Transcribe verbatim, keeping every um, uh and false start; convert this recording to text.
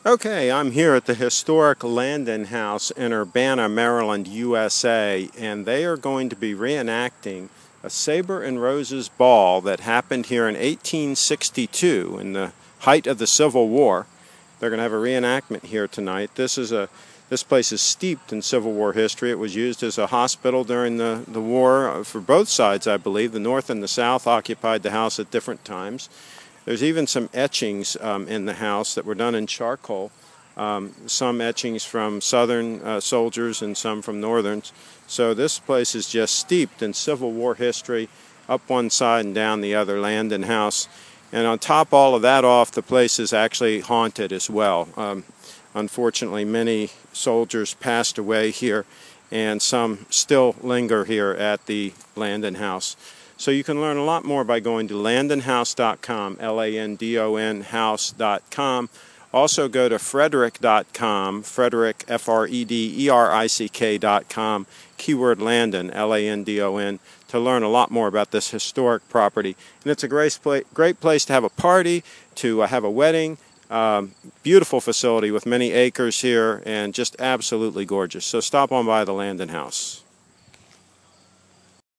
Okay, I'm here at the historic Landon House in Urbana, Maryland, U S A, and they are going to be reenacting a Sabre and Roses ball that happened here in eighteen sixty-two in the height of the Civil War. They're going to have a reenactment here tonight. This is a this place is steeped in Civil War history. It was used as a hospital during the, the war for both sides, I believe. The North and the South occupied the house at different times. There's even some etchings um, in the house that were done in charcoal. Um, some etchings from Southern uh, soldiers and some from Northerns. So this place is just steeped in Civil War history, up one side and down the other, Landon House. And on top all of that off, the place is actually haunted as well. Um, unfortunately, many soldiers passed away here, and some still linger here at the Landon House. So you can learn a lot more by going to landon house dot com, L A N D O N house dot com. Also go to frederick dot com, Frederick, F R E D E R I C K dot com, keyword Landon, L A N D O N, to learn a lot more about this historic property. And it's a great, great place to have a party, to uh, have a wedding. Um, beautiful facility with many acres here and just absolutely gorgeous. So stop on by the Landon House.